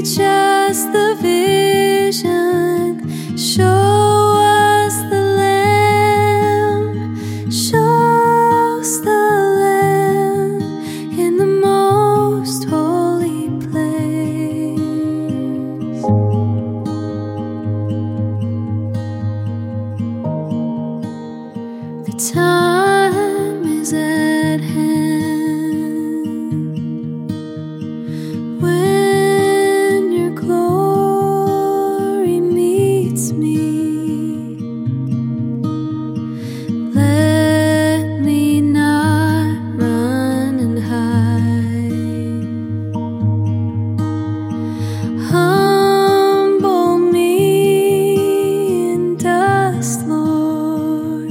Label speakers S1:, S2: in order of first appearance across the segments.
S1: Teach us the vision, show us the Lamb, show us the Lamb in the most holy place. The time is at hand when your glory meets me. Let me not run and hide. Humble me in dust, Lord.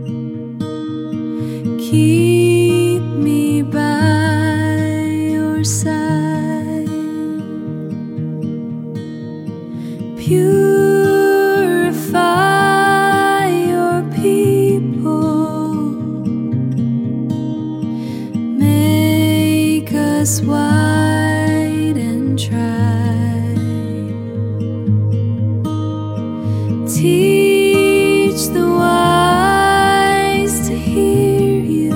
S1: Keep me by your side. Purify your people. Make us white and tried. Teach the wise to hear you.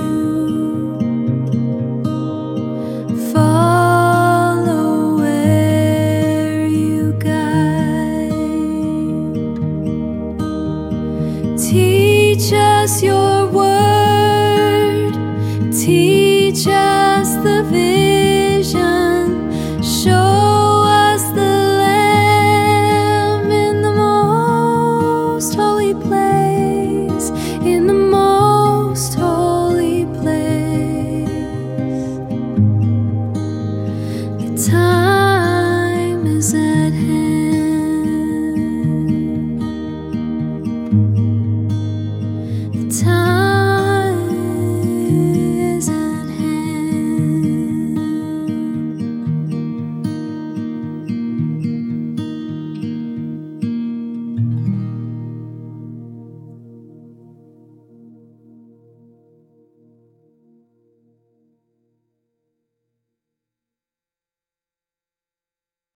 S1: Follow where you guide. Teach us your word. Teach us the vision. Show us the Lamb in the most holy place. In the most holy place. The time is